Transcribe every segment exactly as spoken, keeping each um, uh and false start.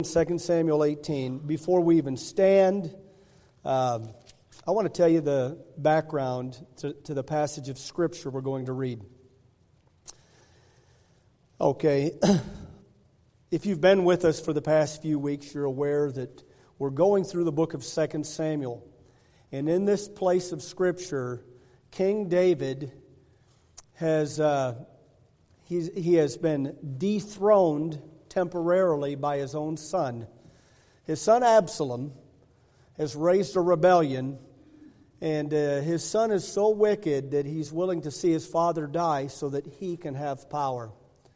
Second Samuel eighteen. Before we even stand, um, I want to tell you the background to, to the passage of Scripture we're going to read. Okay, if you've been with us for the past few weeks, you're aware that we're going through the book of Second Samuel. And in this place of Scripture, King David has uh, he's, he has been dethroned temporarily by his own son. His son Absalom has raised a rebellion, and uh, his son is so wicked that he's willing to see his father die so that he can have power.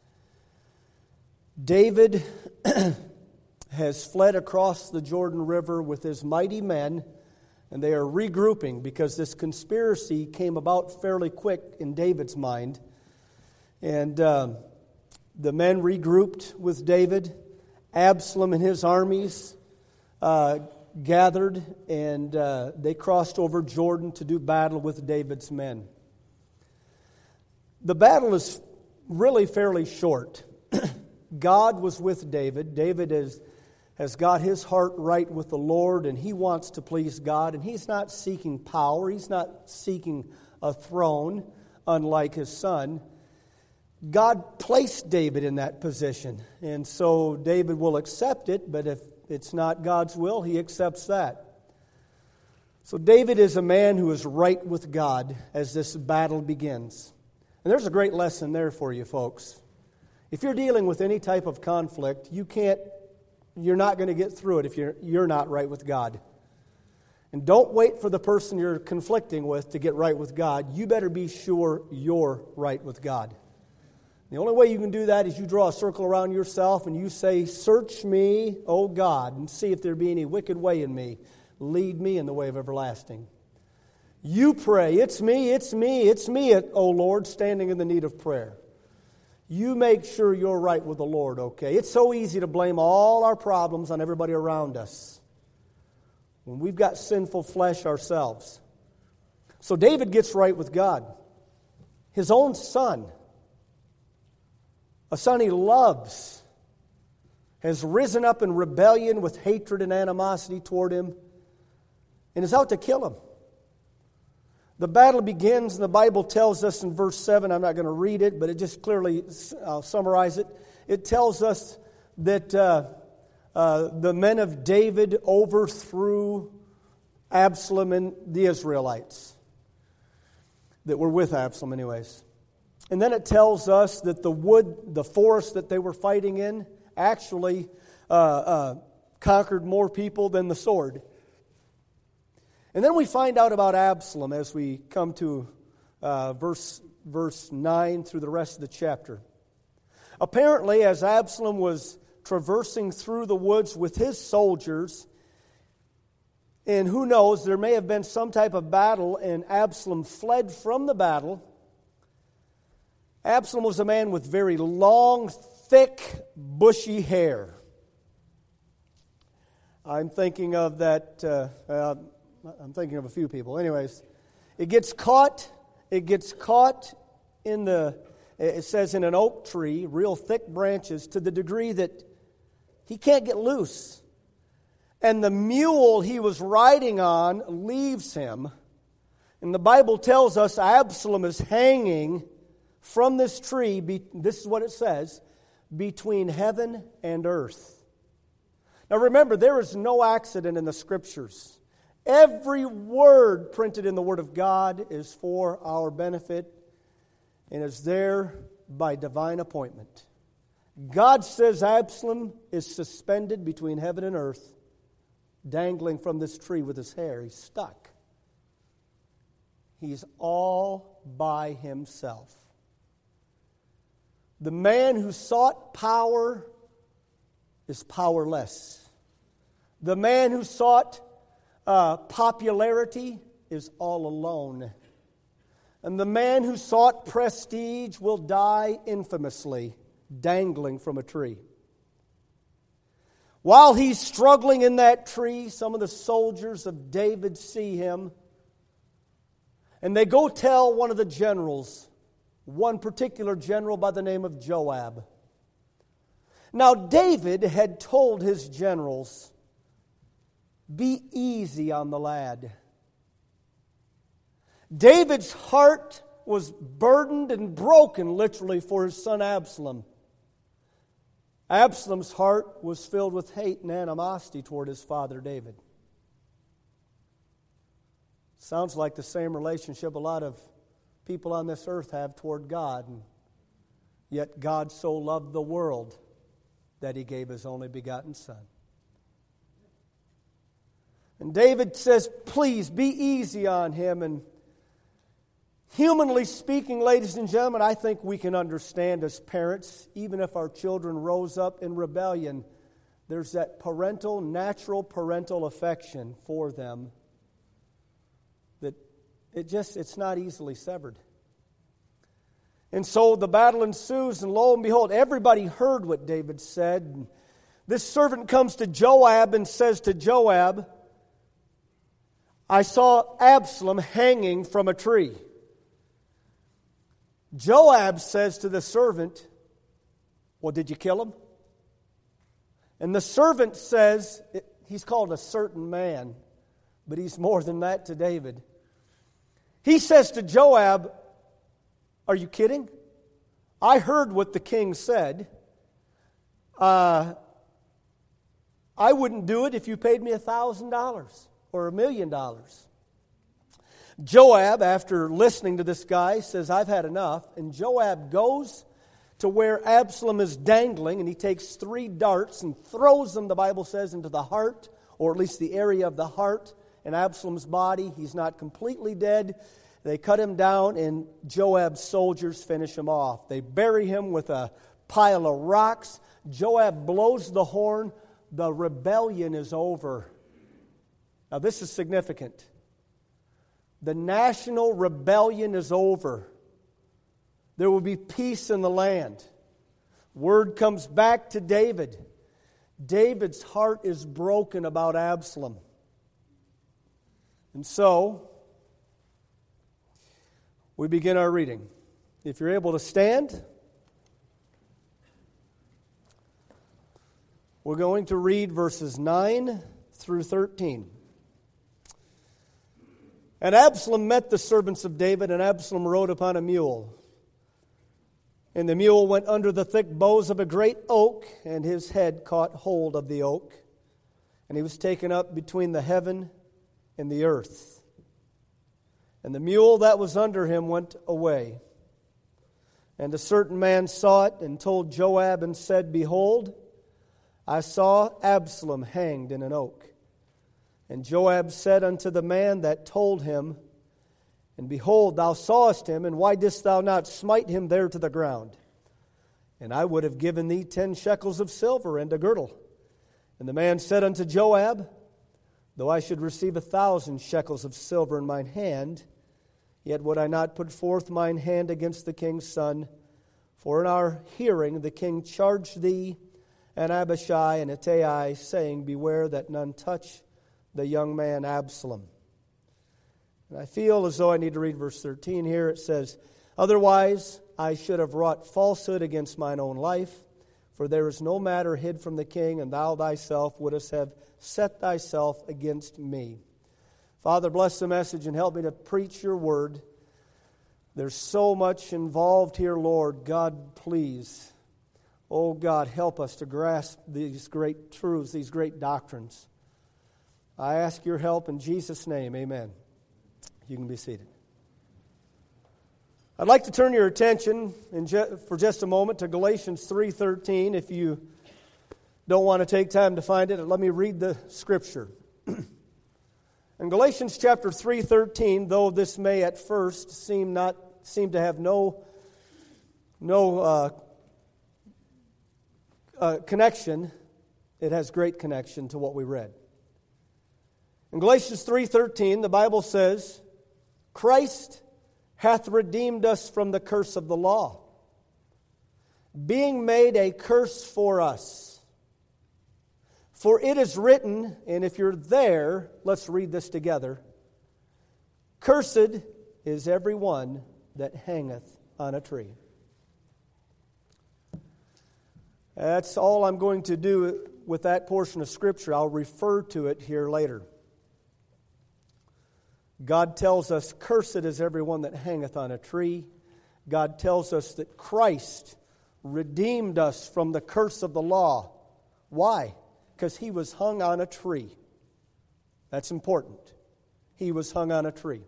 David has fled across the Jordan River with his mighty men, and they are regrouping because this conspiracy came about fairly quick in David's mind. And um, the men regrouped with David. Absalom and his armies uh, gathered, and uh, they crossed over Jordan to do battle with David's men. The battle is really fairly short. God was with David. David is, has got his heart right with the Lord, and he wants to please God, and he's not seeking power. He's not seeking a throne, unlike his son. God placed David in that position, and so David will accept it, but if it's not God's will, he accepts that. So David is a man who is right with God as this battle begins. And there's a great lesson there for you folks. If you're dealing with any type of conflict, you can't, you're not going to get through it if you're, you're not right with God. And don't wait for the person you're conflicting with to get right with God. You better be sure you're right with God. The only way you can do that is you draw a circle around yourself and you say, "Search me, O God, and see if there be any wicked way in me. Lead me in the way of everlasting." You pray, "It's me, it's me, it's me, O Lord, standing in the need of prayer." You make sure you're right with the Lord, okay? It's so easy to blame all our problems on everybody around us when we've got sinful flesh ourselves. So David gets right with God. His own son, a son he loves, has risen up in rebellion with hatred and animosity toward him and is out to kill him. The battle begins, and the Bible tells us in verse seven, I'm not going to read it, but it just clearly, I'll summarize it. It tells us that uh, uh, the men of David overthrew Absalom and the Israelites that were with Absalom anyways. And then it tells us that the wood, the forest that they were fighting in, actually uh, uh, conquered more people than the sword. And then we find out about Absalom as we come to uh, verse, verse nine through the rest of the chapter. Apparently, as Absalom was traversing through the woods with his soldiers, and who knows, there may have been some type of battle, and Absalom fled from the battle. Absalom was a man with very long, thick, bushy hair. I'm thinking of that... Uh, uh, I'm thinking of a few people. Anyways, it gets caught, it gets caught in the, it says in an oak tree, real thick branches, to the degree that he can't get loose. And the mule he was riding on leaves him. And the Bible tells us Absalom is hanging from this tree, be, this is what it says, between heaven and earth. Now remember, there is no accident in the Scriptures. Every word printed in the Word of God is for our benefit and is there by divine appointment. God says Absalom is suspended between heaven and earth, dangling from this tree with his hair. He's stuck. He's all by himself. The man who sought power is powerless. The man who sought Uh, popularity is all alone. And the man who sought prestige will die infamously, dangling from a tree. While he's struggling in that tree, some of the soldiers of David see him, and they go tell one of the generals, one particular general by the name of Joab. Now David had told his generals, "Be easy on the lad." David's heart was burdened and broken, literally, for his son Absalom. Absalom's heart was filled with hate and animosity toward his father David. Sounds like the same relationship a lot of people on this earth have toward God. And yet God so loved the world that He gave His only begotten Son. And David says, "Please be easy on him." And humanly speaking, ladies and gentlemen, I think we can understand as parents, even if our children rose up in rebellion, there's that parental, natural parental affection for them that it just, it's not easily severed. And so the battle ensues, and lo and behold, everybody heard what David said. And this servant comes to Joab and says to Joab, "I saw Absalom hanging from a tree." Joab says to the servant, "Well, did you kill him?" And the servant says, he's called a certain man, but he's more than that to David. He says to Joab, "Are you kidding? I heard what the king said. Uh, I wouldn't do it if you paid me a thousand dollars or a million dollars." Joab, after listening to this guy, says, "I've had enough." And Joab goes to where Absalom is dangling, and he takes three darts and throws them, the Bible says, into the heart, or at least the area of the heart in Absalom's body. He's not completely dead. They cut him down, and Joab's soldiers finish him off. They bury him with a pile of rocks. Joab blows the horn. The rebellion is over. Now, this is significant. The national rebellion is over. There will be peace in the land. Word comes back to David. David's heart is broken about Absalom. And so, we begin our reading. If you're able to stand, we're going to read verses nine through thirteen. "And Absalom met the servants of David, and Absalom rode upon a mule. And the mule went under the thick boughs of a great oak, and his head caught hold of the oak. And he was taken up between the heaven and the earth. And the mule that was under him went away. And a certain man saw it, and told Joab, and said, Behold, I saw Absalom hanged in an oak. And Joab said unto the man that told him, And behold, thou sawest him, and why didst thou not smite him there to the ground? And I would have given thee ten shekels of silver and a girdle. And the man said unto Joab, Though I should receive a thousand shekels of silver in mine hand, yet would I not put forth mine hand against the king's son. For in our hearing the king charged thee and Abishai and Ittai, saying, Beware that none touch the young man Absalom. And I feel as though I need to read verse thirteen here. It says, Otherwise I should have wrought falsehood against mine own life, for there is no matter hid from the king, and thou thyself wouldst have set thyself against me. Father, bless the message and help me to preach your word. There's so much involved here, Lord. God, please. Oh, God, help us to grasp these great truths, these great doctrines. I ask your help in Jesus' name. Amen. You can be seated. I'd like to turn your attention in ju- for just a moment to Galatians three thirteen. If you don't want to take time to find it, let me read the scripture. In Galatians chapter three thirteen, though this may at first seem not seem to have no no uh, uh, connection, it has great connection to what we read. In Galatians three thirteen, the Bible says, Christ hath redeemed us from the curse of the law, being made a curse for us. For it is written, and if you're there, let's read this together. Cursed is every one that hangeth on a tree. That's all I'm going to do with that portion of Scripture. I'll refer to it here later. God tells us, "Cursed is everyone that hangeth on a tree." God tells us that Christ redeemed us from the curse of the law. Why? Because He was hung on a tree. That's important. He was hung on a tree.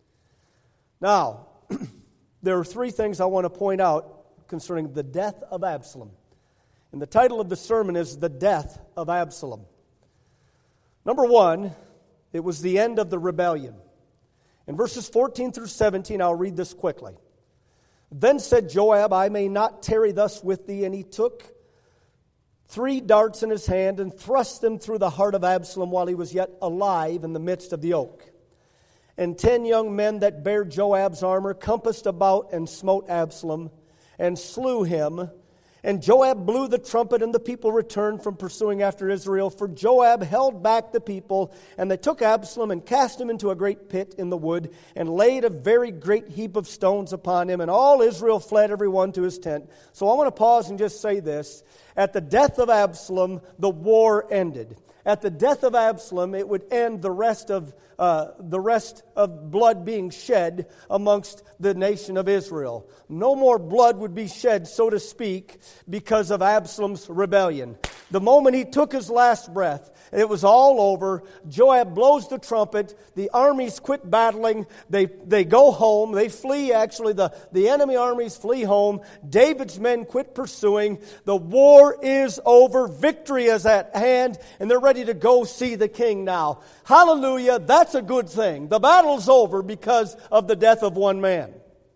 Now, there are three things I want to point out concerning the death of Absalom. And the title of the sermon is "The Death of Absalom." Number one, it was the end of the rebellion. In verses fourteen through seventeen, I'll read this quickly. "Then said Joab, I may not tarry thus with thee. And he took three darts in his hand and thrust them through the heart of Absalom while he was yet alive in the midst of the oak. And ten young men that bare Joab's armor compassed about and smote Absalom and slew him. And Joab blew the trumpet, and the people returned from pursuing after Israel. For Joab held back the people, and they took Absalom and cast him into a great pit in the wood, and laid a very great heap of stones upon him. And all Israel fled, every one to his tent." So I want to pause and just say this. At the death of Absalom, the war ended. At the death of Absalom, it would end the rest of uh, the rest of blood being shed amongst the nation of Israel. No more blood would be shed, so to speak, because of Absalom's rebellion. The moment he took his last breath, it was all over. Joab blows the trumpet. The armies quit battling. They they go home. They flee, actually. The, the enemy armies flee home. David's men quit pursuing. The war is over. Victory is at hand. And they're ready to go see the king now. Hallelujah. That's a good thing. The battle's over because of the death of one man.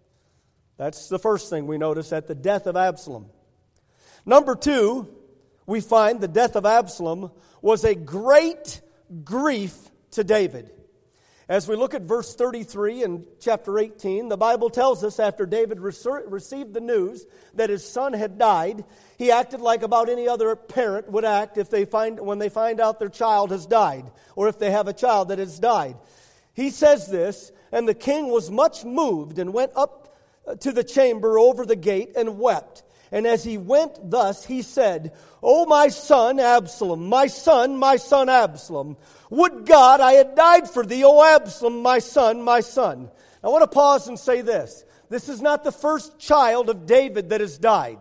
That's the first thing we notice at the death of Absalom. Number two, we find the death of Absalom was a great grief to David. As we look at verse thirty-three in chapter eighteen, the Bible tells us after David received the news that his son had died, he acted like about any other parent would act if they find when they find out their child has died, or if they have a child that has died. He says this, "And the king was much moved and went up to the chamber over the gate and wept. And as he went thus, he said, O my son Absalom, my son, my son Absalom, would God I had died for thee, O Absalom, my son, my son." I want to pause and say this. This is not the first child of David that has died.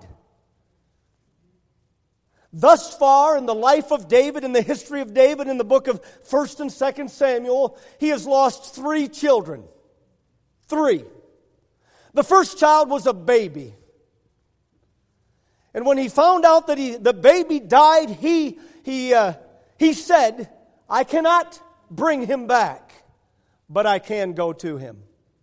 Thus far in the life of David, in the history of David, in the book of First and Second Samuel, he has lost three children. Three. The first child was a baby. And when he found out that he, the baby died, he, he, uh, he said, I cannot bring him back, but I can go to him.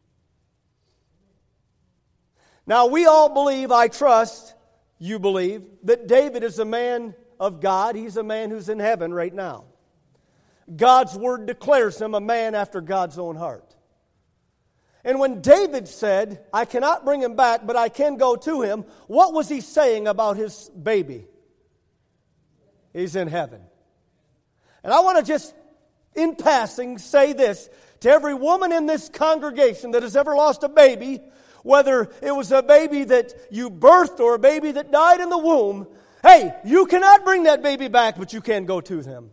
Now we all believe, I trust, you believe, that David is a man of God. He's a man who's in heaven right now. God's word declares him a man after God's own heart. And when David said, I cannot bring him back, but I can go to him, what was he saying about his baby? He's in heaven. And I want to just, in passing, say this to every woman in this congregation that has ever lost a baby, whether it was a baby that you birthed or a baby that died in the womb, hey, you cannot bring that baby back, but you can go to them.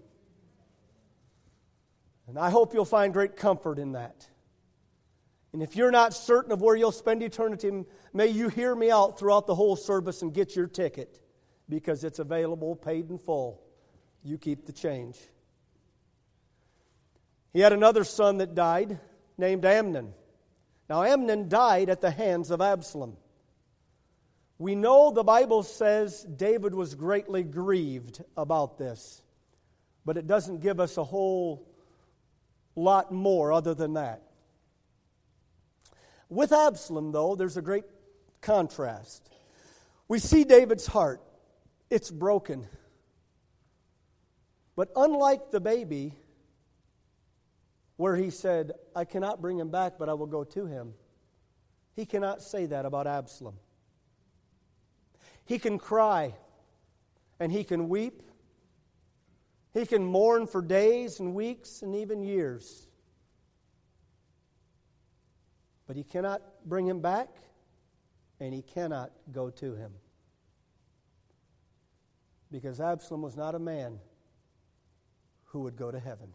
And I hope you'll find great comfort in that. And if you're not certain of where you'll spend eternity, may you hear me out throughout the whole service and get your ticket, because it's available, paid in full. You keep the change. He had another son that died named Amnon. Now Amnon died at the hands of Absalom. We know the Bible says David was greatly grieved about this, but it doesn't give us a whole lot more other than that. With Absalom, though, there's a great contrast. We see David's heart. It's broken. But unlike the baby, where he said, I cannot bring him back, but I will go to him, he cannot say that about Absalom. He can cry, and he can weep. He can mourn for days and weeks and even years. But he cannot bring him back, and he cannot go to him. Because Absalom was not a man who would go to heaven.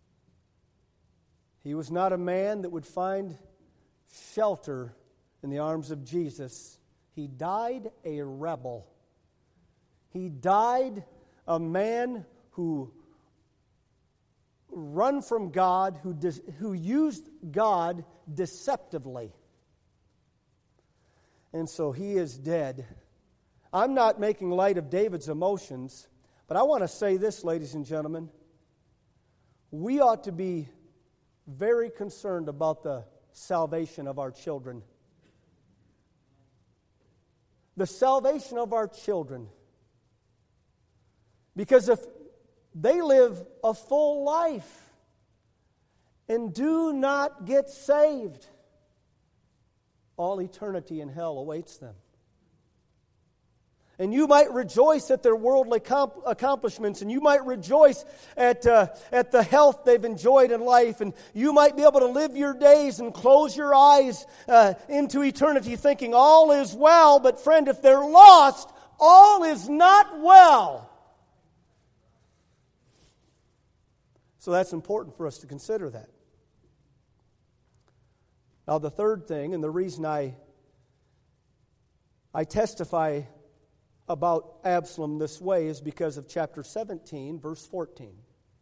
He was not a man that would find shelter in the arms of Jesus. He died a rebel. He died a man who run from God, who, de- who used God deceptively. And so he is dead. I'm not making light of David's emotions, but I want to say this, ladies and gentlemen. We ought to be very concerned about the salvation of our children. The salvation of our children. Because if they live a full life and do not get saved, all eternity in hell awaits them. And you might rejoice at their worldly comp- accomplishments, and you might rejoice at, uh, at the health they've enjoyed in life, and you might be able to live your days and close your eyes uh, into eternity thinking all is well. But friend, if they're lost, all is not well. So that's important for us to consider that. Now the third thing, and the reason I, I testify about Absalom this way is because of chapter seventeen, verse fourteen.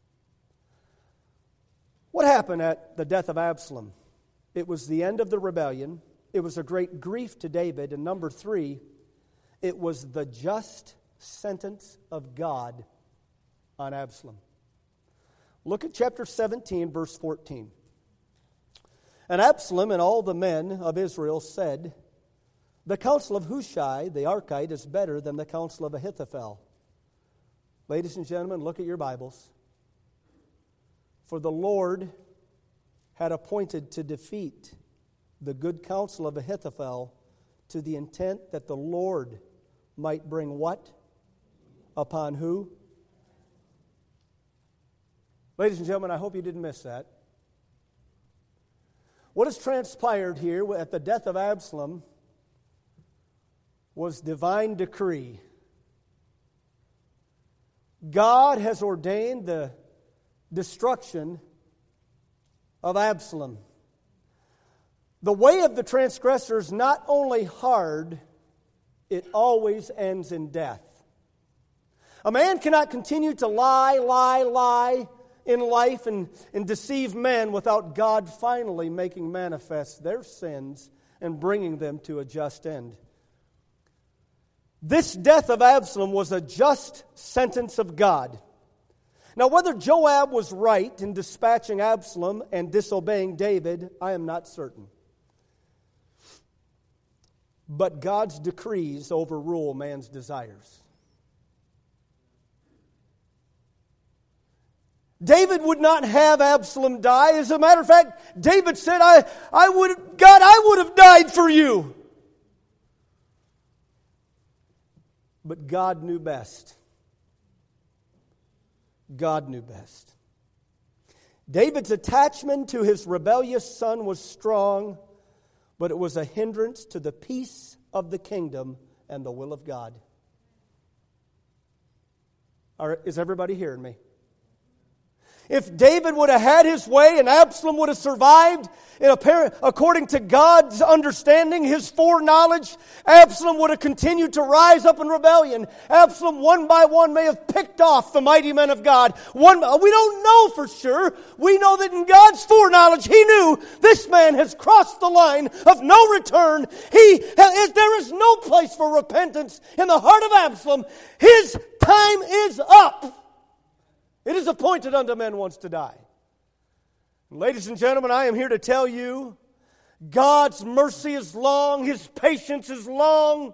What happened at the death of Absalom? It was the end of the rebellion. It was a great grief to David. And number three, it was the just sentence of God on Absalom. Look at chapter seventeen, verse fourteen. And Absalom and all the men of Israel said, the counsel of Hushai, the Archite, is better than the counsel of Ahithophel. Ladies and gentlemen, look at your Bibles. For the Lord had appointed to defeat the good counsel of Ahithophel to the intent that the Lord might bring what? Upon who? Ladies and gentlemen, I hope you didn't miss that. What has transpired here at the death of Absalom was divine decree. God has ordained the destruction of Absalom. The way of the transgressor is not only hard, it always ends in death. A man cannot continue to lie, lie, lie in life and, and deceive men without God finally making manifest their sins and bringing them to a just end. This death of Absalom was a just sentence of God. Now, whether Joab was right in dispatching Absalom and disobeying David, I am not certain. But God's decrees overrule man's desires. David would not have Absalom die. As a matter of fact, David said, I, I would, God, I would have died for you. But God knew best. God knew best. David's attachment to his rebellious son was strong, but it was a hindrance to the peace of the kingdom and the will of God. All right, is everybody hearing me? If David would have had his way and Absalom would have survived, in apparent, according to God's understanding, his foreknowledge, Absalom would have continued to rise up in rebellion. Absalom, one by one, may have picked off the mighty men of God. One, we don't know for sure. We know that in God's foreknowledge, He knew this man has crossed the line of no return. He, there is no place for repentance in the heart of Absalom. His time is up. It is appointed unto men once to die. Ladies and gentlemen, I am here to tell you, God's mercy is long, His patience is long.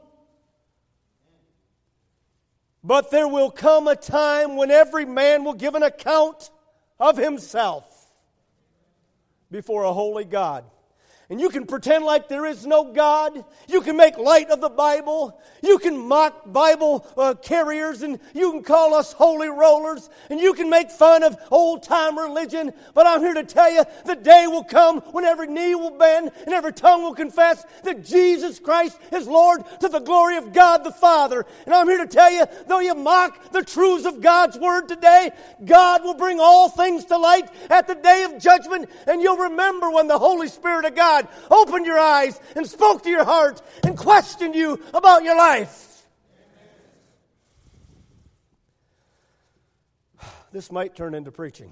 But there will come a time when every man will give an account of himself before a holy God. And you can pretend like there is no God. You can make light of the Bible. You can mock Bible uh, carriers, and you can call us holy rollers, and you can make fun of old-time religion. But I'm here to tell you, the day will come when every knee will bend and every tongue will confess that Jesus Christ is Lord, to the glory of God the Father. And I'm here to tell you, though you mock the truths of God's Word today, God will bring all things to light at the day of judgment, and you'll remember when the Holy Spirit of God opened your eyes and spoke to your heart and questioned you about your life. This might turn into preaching.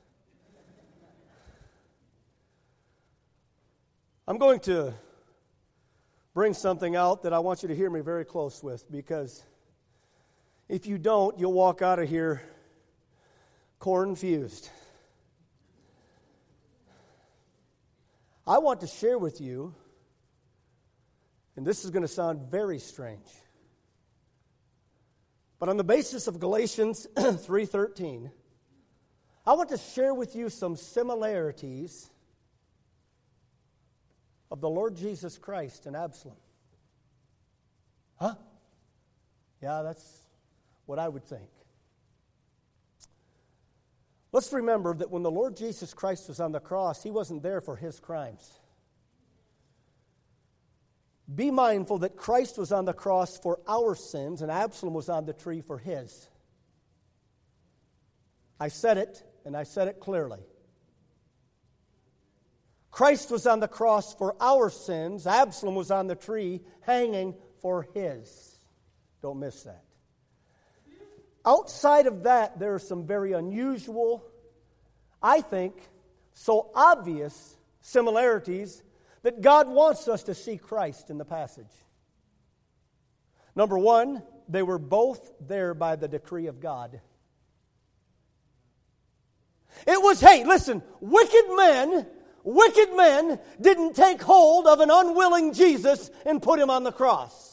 I'm going to bring something out that I want you to hear me very close with, because if you don't, you'll walk out of here confused. I want to share with you, and this is going to sound very strange, but on the basis of Galatians three thirteen, I want to share with you some similarities of the Lord Jesus Christ and Absalom. Huh? Yeah, that's what I would think. Let's remember that when the Lord Jesus Christ was on the cross, He wasn't there for His crimes. Be mindful that Christ was on the cross for our sins, and Absalom was on the tree for his. I said it, and I said it clearly. Christ was on the cross for our sins. Absalom was on the tree hanging for his. Don't miss that. Outside of that, there are some very unusual, I think, so obvious similarities that God wants us to see Christ in the passage. Number one, they were both there by the decree of God. It was, hey, listen, wicked men, wicked men didn't take hold of an unwilling Jesus and put Him on the cross.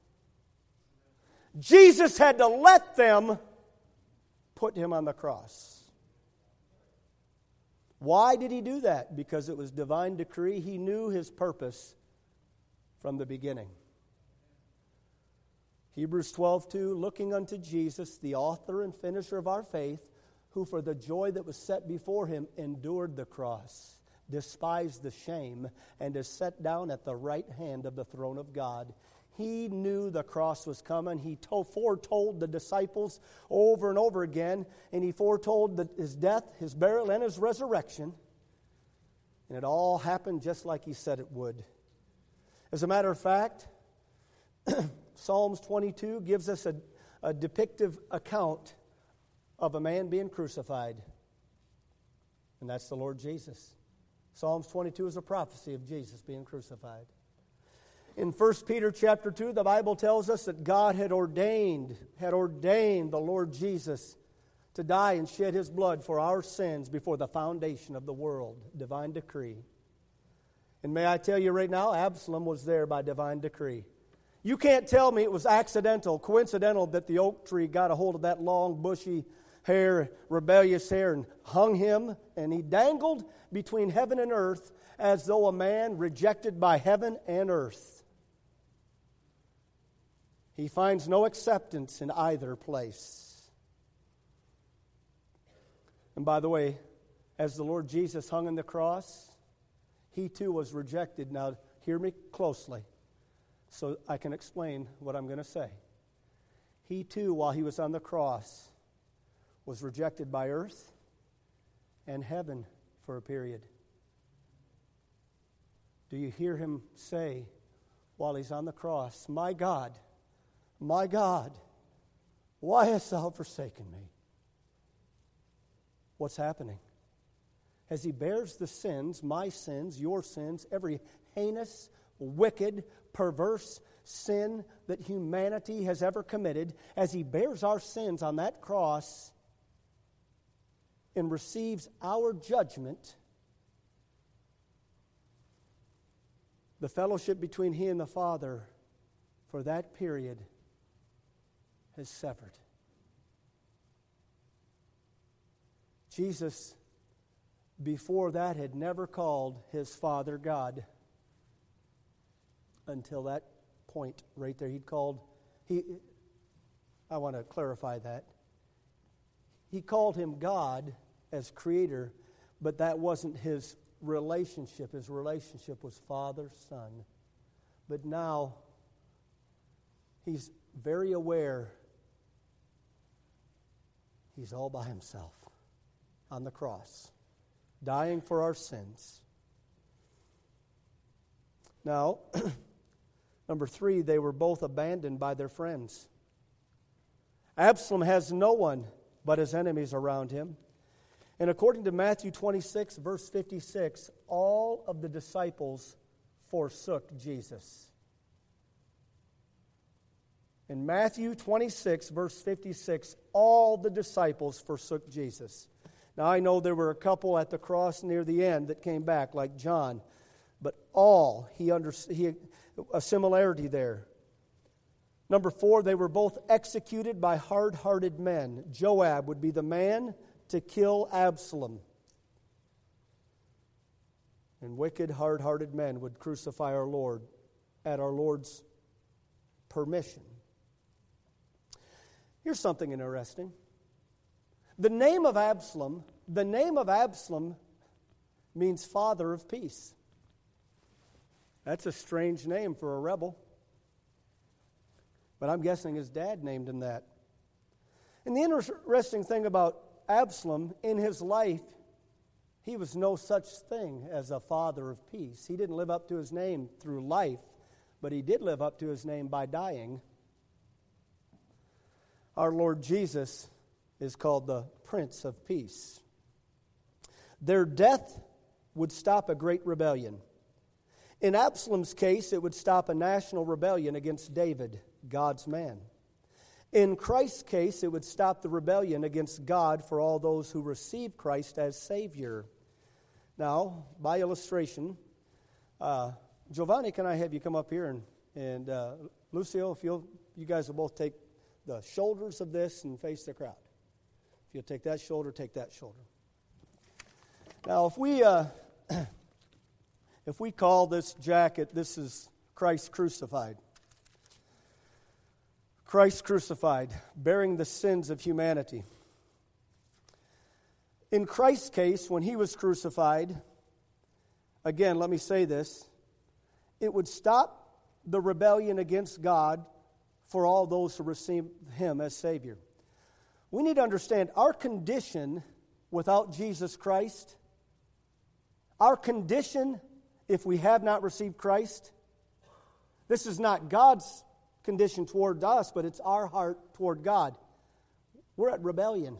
Jesus had to let them put Him on the cross. Why did He do that? Because it was divine decree. He knew His purpose from the beginning. Hebrews twelve two, looking unto Jesus, the author and finisher of our faith, who for the joy that was set before Him endured the cross, despised the shame, and is set down at the right hand of the throne of God. He knew the cross was coming. He told, foretold the disciples over and over again, and He foretold that His death, His burial, and His resurrection. And it all happened just like He said it would. As a matter of fact, Psalms twenty-two gives us a, a depictive account of a man being crucified. And that's the Lord Jesus. Psalms twenty-two is a prophecy of Jesus being crucified. In First Peter chapter two, the Bible tells us that God had ordained, had ordained the Lord Jesus to die and shed His blood for our sins before the foundation of the world. Divine decree. And may I tell you right now, Absalom was there by divine decree. You can't tell me it was accidental, coincidental that the oak tree got a hold of that long, bushy hair, rebellious hair, and hung him, and he dangled between heaven and earth as though a man rejected by heaven and earth. He finds no acceptance in either place. And by the way, as the Lord Jesus hung on the cross, He too was rejected. Now, hear me closely so I can explain what I'm going to say. He too, while He was on the cross, was rejected by earth and heaven for a period. Do you hear Him say, while He's on the cross, "My God, my God, why hast Thou forsaken me?" What's happening? As He bears the sins, my sins, your sins, every heinous, wicked, perverse sin that humanity has ever committed, as He bears our sins on that cross and receives our judgment, the fellowship between He and the Father for that period has severed. Jesus, before that, had never called His Father God. until that point right there. He'd called, he, I want to clarify that. He called him God as creator, but that wasn't his relationship. His relationship was Father, Son. But now, he's very aware he's all by himself on the cross, dying for our sins. Now, number three, they were both abandoned by their friends. Absalom has no one but his enemies around him. And according to Matthew twenty-six, verse fifty-six, all of the disciples forsook Jesus. In Matthew twenty-six, verse fifty-six, all the disciples forsook Jesus. Now, I know there were a couple at the cross near the end that came back, like John, but all, he under, he, a similarity there. Number four, they were both executed by hard-hearted men. Joab would be the man to kill Absalom. And wicked, hard-hearted men would crucify our Lord at our Lord's permission. Here's something interesting. The name of Absalom, the name of Absalom means father of peace. That's a strange name for a rebel. But I'm guessing his dad named him that. And the interesting thing about Absalom, in his life, he was no such thing as a father of peace. He didn't live up to his name through life, but he did live up to his name by dying. Our Lord Jesus is called the Prince of Peace. Their death would stop a great rebellion. In Absalom's case, it would stop a national rebellion against David, God's man. In Christ's case, it would stop the rebellion against God for all those who receive Christ as Savior. Now, by illustration, uh, Giovanni, can I have you come up here? And, and uh, Lucio, if you'll, you guys will both take the shoulders of this and face the crowd. If you'll take that shoulder, take that shoulder. Now, if we uh, if we call this jacket, this is Christ crucified. Christ crucified, bearing the sins of humanity. In Christ's case, when he was crucified, again, let me say this, it would stop the rebellion against God for all those who receive him as Savior. We need to understand our condition without Jesus Christ, our condition if we have not received Christ, this is not God's condition toward us, but it's our heart toward God. We're at rebellion.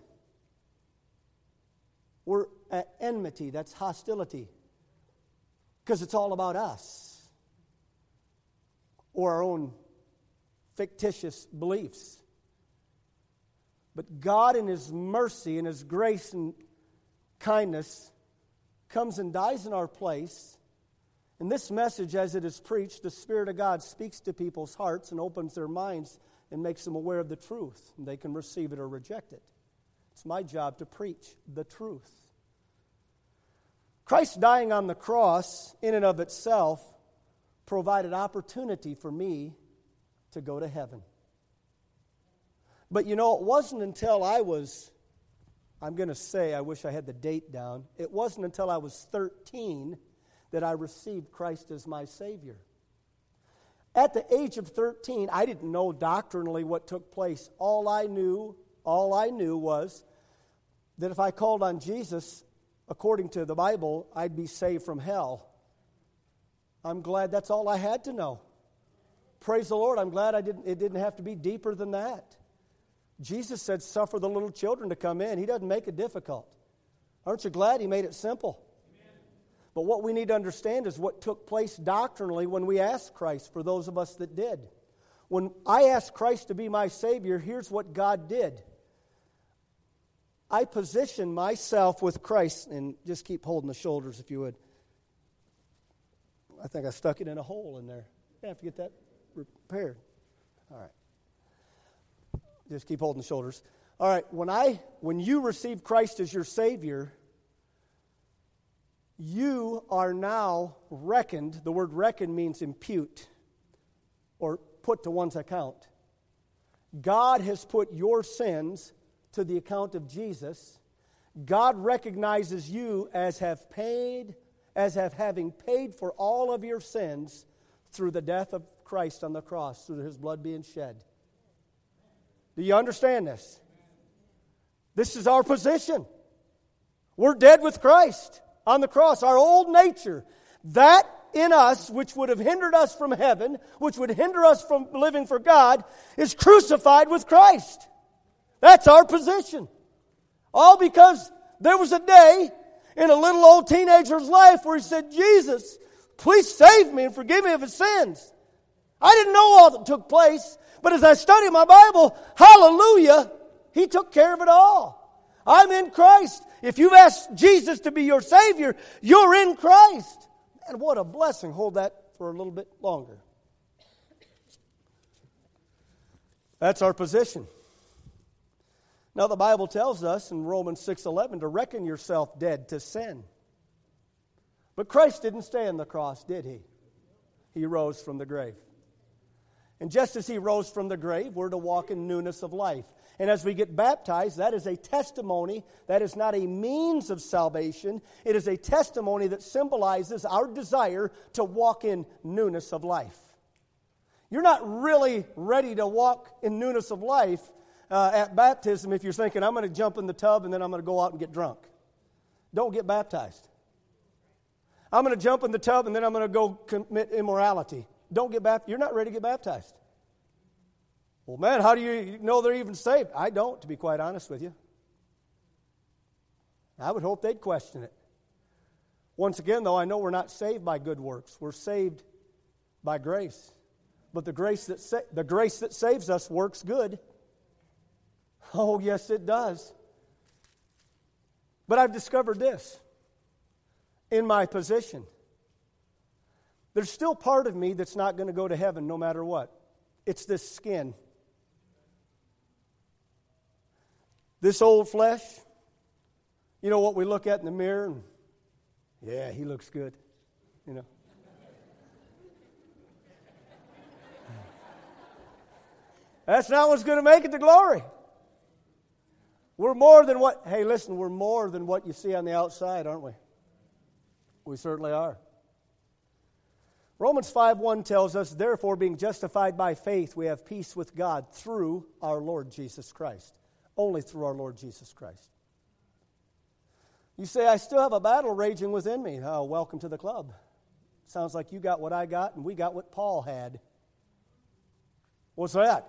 We're at enmity, that's hostility, because it's all about us or our own fictitious beliefs. But God in His mercy and His grace and kindness comes and dies in our place. And this message, as it is preached, the Spirit of God speaks to people's hearts and opens their minds and makes them aware of the truth. And they can receive it or reject it. It's my job to preach the truth. Christ dying on the cross, in and of itself, provided opportunity for me to go to heaven. But you know, it wasn't until I was, I'm going to say, I wish I had the date down, it wasn't until I was thirteen that I received Christ as my Savior. At the age of thirteen, I didn't know doctrinally what took place. All I knew, all I knew was that if I called on Jesus, according to the Bible, I'd be saved from hell. I'm glad that's all I had to know. Praise the Lord, I'm glad I didn't. It didn't have to be deeper than that. Jesus said, suffer the little children to come in. He doesn't make it difficult. Aren't you glad He made it simple? But what we need to understand is what took place doctrinally when we asked Christ, for those of us that did. When I asked Christ to be my Savior, here's what God did. I positioned myself with Christ, and just keep holding the shoulders if you would. I think I stuck it in a hole in there. I have to get that repaired. All right. Just keep holding the shoulders. All right, when I, when you receive Christ as your Savior, you are now reckoned. The word reckon means impute. or put to one's account. God has put your sins to the account of Jesus. God recognizes you as have paid, as have having paid for all of your sins through the death of Christ on the cross, through His blood being shed. Do you understand this? This is our position. We're dead with Christ on the cross. Our old nature, that in us which would have hindered us from heaven, which would hinder us from living for God, is crucified with Christ. That's our position. All because there was a day in a little old teenager's life where he said, Jesus, please save me and forgive me of his sins. I didn't know all that took place, but as I study my Bible, hallelujah, He took care of it all. I'm in Christ. If you've asked Jesus to be your Savior, you're in Christ. And what a blessing. Hold that for a little bit longer. That's our position. Now the Bible tells us in Romans six eleven to reckon yourself dead to sin. But Christ didn't stay on the cross, did He? He rose from the grave. And just as He rose from the grave, we're to walk in newness of life. And as we get baptized, that is a testimony. That is not a means of salvation. It is a testimony that symbolizes our desire to walk in newness of life. You're not really ready to walk in newness of life uh, at baptism if you're thinking, I'm going to jump in the tub and then I'm going to go out and get drunk. Don't get baptized. I'm going to jump in the tub and then I'm going to go commit immorality. Don't get baptized. You're not ready to get baptized. Well, man, how do you know they're even saved? I don't, to be quite honest with you. I would hope they'd question it. Once again, though, I know we're not saved by good works. We're saved by grace. But the grace that sa- the grace that saves us works good. Oh, yes, it does. But I've discovered this in my position. There's still part of me that's not going to go to heaven no matter what. It's this skin. This old flesh. You know what we look at in the mirror? And, yeah, he looks good. You know. That's not what's going to make it to glory. We're more than what, hey, listen, we're more than what you see on the outside, aren't we? We certainly are. Romans five one tells us, therefore, being justified by faith, we have peace with God through our Lord Jesus Christ. Only through our Lord Jesus Christ. You say, I still have a battle raging within me. Oh, welcome to the club. Sounds like you got what I got and we got what Paul had. What's that?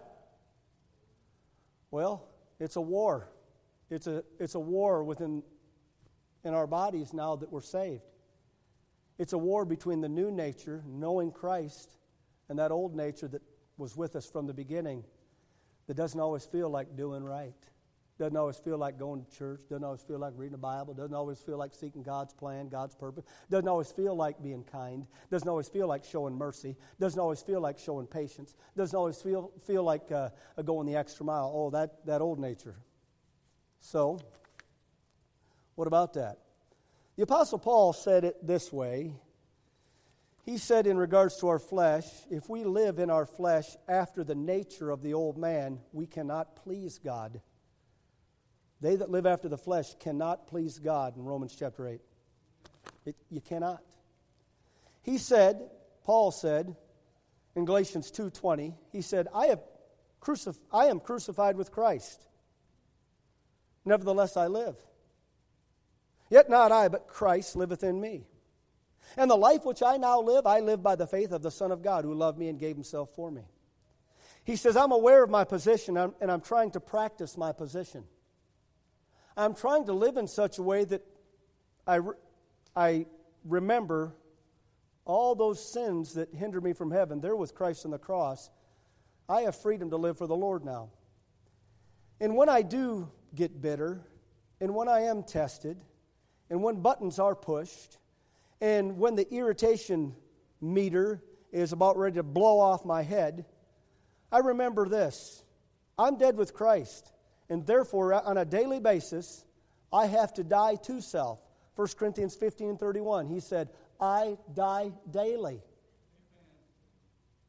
Well, it's a war. It's a, it's a war within in our bodies now that we're saved. It's a war between the new nature, knowing Christ, and that old nature that was with us from the beginning that doesn't always feel like doing right. Doesn't always feel like going to church. Doesn't always feel like reading the Bible. Doesn't always feel like seeking God's plan, God's purpose. Doesn't always feel like being kind. Doesn't always feel like showing mercy. Doesn't always feel like showing patience. Doesn't always feel feel like uh, going the extra mile. Oh, that, that old nature. So, what about that? The Apostle Paul said it this way. He said in regards to our flesh, if we live in our flesh after the nature of the old man, we cannot please God. They that live after the flesh cannot please God in Romans chapter eight. It, you cannot. He said, Paul said in Galatians two twenty, he said, I, have crucif- I am crucified with Christ. Nevertheless I live. Yet not I, but Christ liveth in me. And the life which I now live, I live by the faith of the Son of God who loved me and gave himself for me. He says, I'm aware of my position and I'm trying to practice my position. I'm trying to live in such a way that I, re- I remember all those sins that hinder me from heaven. They're with Christ on the cross. I have freedom to live for the Lord now. And when I do get bitter, and when I am tested, and when buttons are pushed, and when the irritation meter is about ready to blow off my head, I remember this. I'm dead with Christ. And therefore, on a daily basis, I have to die to self. First Corinthians fifteen thirty-one, he said, I die daily.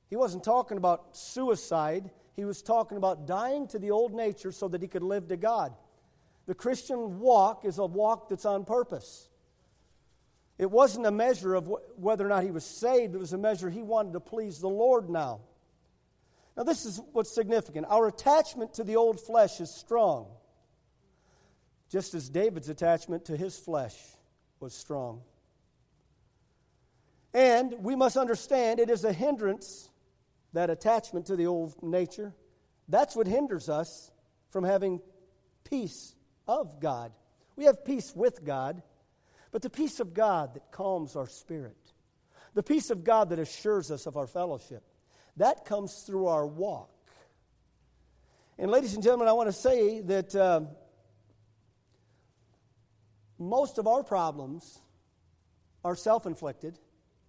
He wasn't talking about suicide. He was talking about dying to the old nature so that he could live to God. The Christian walk is a walk that's on purpose. It wasn't a measure of wh- whether or not he was saved. It was a measure he wanted to please the Lord now. Now this is what's significant. Our attachment to the old flesh is strong, just as David's attachment to his flesh was strong. And we must understand it is a hindrance, that attachment to the old nature. That's what hinders us from having peace of God. We have peace with God, but the peace of God that calms our spirit, the peace of God that assures us of our fellowship, that comes through our walk. And ladies and gentlemen, I want to say that uh, most of our problems are self-inflicted.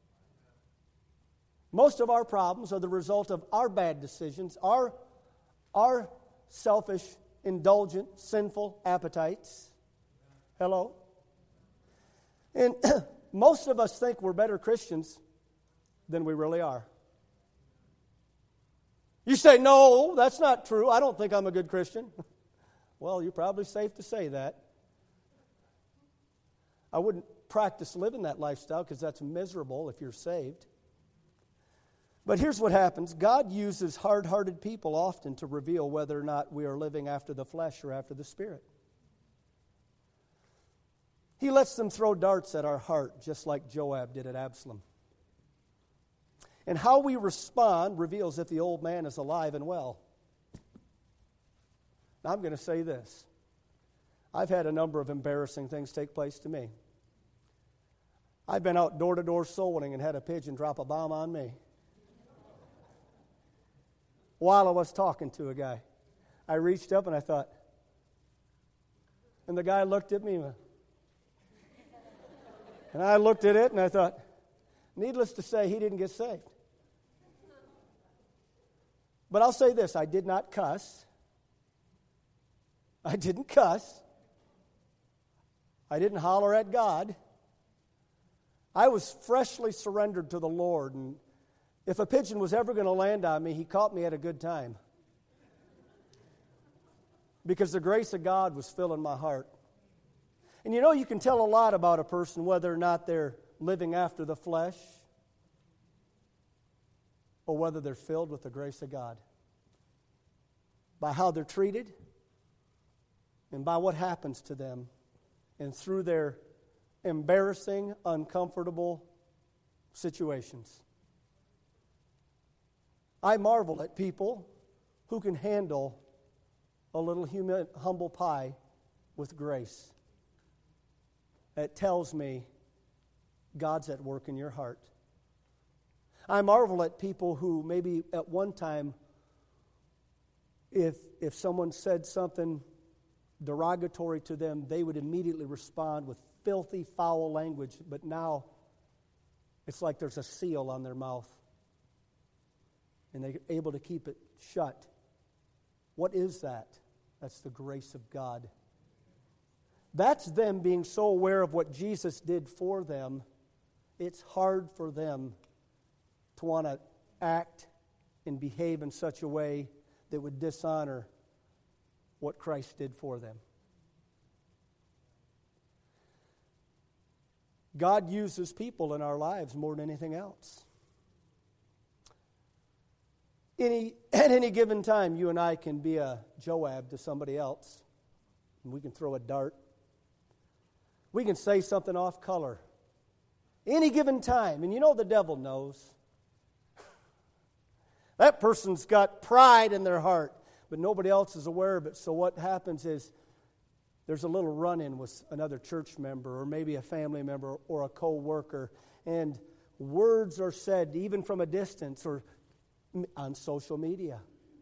Most of our problems are the result of our bad decisions, our, our selfish, indulgent, sinful appetites. Hello? And most of us think we're better Christians than we really are. You say, no, that's not true. I don't think I'm a good Christian. Well, you're probably safe to say that. I wouldn't practice living that lifestyle because that's miserable if you're saved. But here's what happens. God uses hard-hearted people often to reveal whether or not we are living after the flesh or after the Spirit. He lets them throw darts at our heart, just like Joab did at Absalom. And how we respond reveals if the old man is alive and well. Now, I'm going to say this. I've had a number of embarrassing things take place to me. I've been out door-to-door soul winning and had a pigeon drop a bomb on me while I was talking to a guy. I reached up and I thought, and the guy looked at me, and I looked at it and I thought, needless to say, he didn't get saved. But I'll say this, I did not cuss. I didn't cuss. I didn't holler at God. I was freshly surrendered to the Lord, and if a pigeon was ever going to land on me, he caught me at a good time. Because the grace of God was filling my heart. And you know, you can tell a lot about a person whether or not they're living after the flesh or whether they're filled with the grace of God. By how they're treated and by what happens to them and through their embarrassing, uncomfortable situations. I marvel at people who can handle a little human, humble pie with grace. That tells me God's at work in your heart. I marvel at people who maybe at one time, if, if someone said something derogatory to them, they would immediately respond with filthy, foul language, but now it's like there's a seal on their mouth. And they're able to keep it shut. What is that? That's the grace of God. That's them being so aware of what Jesus did for them, it's hard for them to want to act and behave in such a way that would dishonor what Christ did for them. God uses people in our lives more than anything else. Any, at any given time, you and I can be a Joab to somebody else. And we can throw a dart. We can say something off color. Any given time. And you know the devil knows. That person's got pride in their heart, but nobody else is aware of it. So what happens is there's a little run-in with another church member or maybe a family member or a co-worker, and words are said even from a distance or on social media.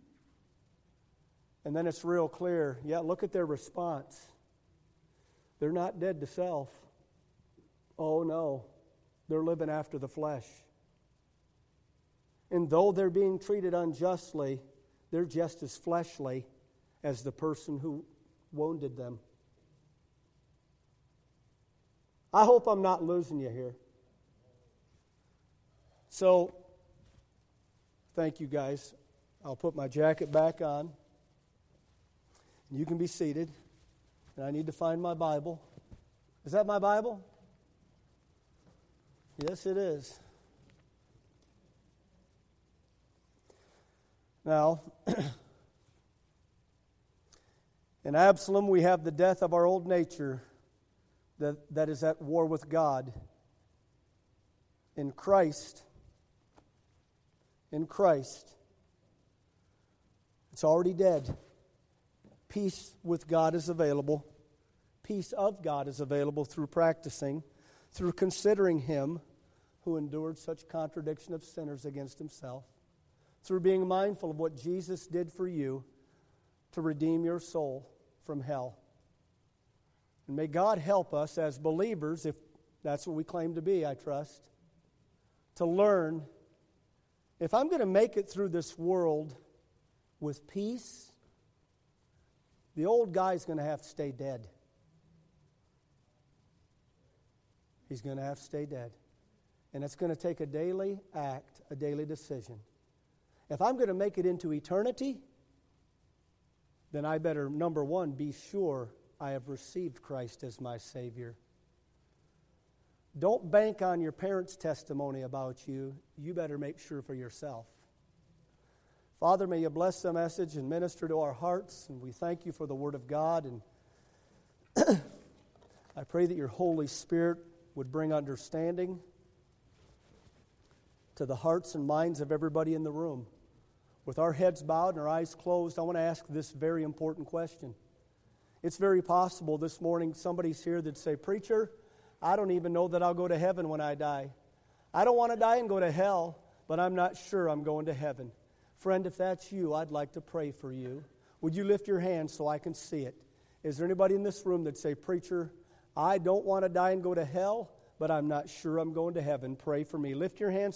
And then it's real clear, yeah, look at their response. They're not dead to self. Oh no, they're living after the flesh. And though they're being treated unjustly, they're just as fleshly as the person who wounded them. I hope I'm not losing you here. So, Thank you, guys. I'll put my jacket back on. You can be seated. And I need to find my Bible. Is that my Bible? Yes, it is. Now, in Absalom, we have the death of our old nature that, that is at war with God. In Christ, in Christ, it's already dead. Peace with God is available. Peace of God is available through practicing, through considering Him who endured such contradiction of sinners against Himself, through being mindful of what Jesus did for you to redeem your soul from hell. And may God help us as believers, if that's what we claim to be, I trust, to learn, if I'm going to make it through this world with peace, the old guy's going to have to stay dead. He's going to have to stay dead. And it's going to take a daily act, a daily decision. If I'm going to make it into eternity, then I better, number one, be sure I have received Christ as my Savior. Don't bank on your parents' testimony about you. You better make sure for yourself. Father, may you bless the message and minister to our hearts, and we thank you for the Word of God. And I pray that your Holy Spirit would bring understanding to the hearts and minds of everybody in the room. With our heads bowed and our eyes closed, I want to ask this very important question. It's very possible this morning somebody's here that'd say, "Preacher, I don't even know that I'll go to heaven when I die. I don't want to die and go to hell, but I'm not sure I'm going to heaven." Friend, if that's you, I'd like to pray for you. Would you lift your hand so I can see it? Is there anybody in this room that'd say, "Preacher, I don't want to die and go to hell, but I'm not sure I'm going to heaven. Pray for me." Lift your hand.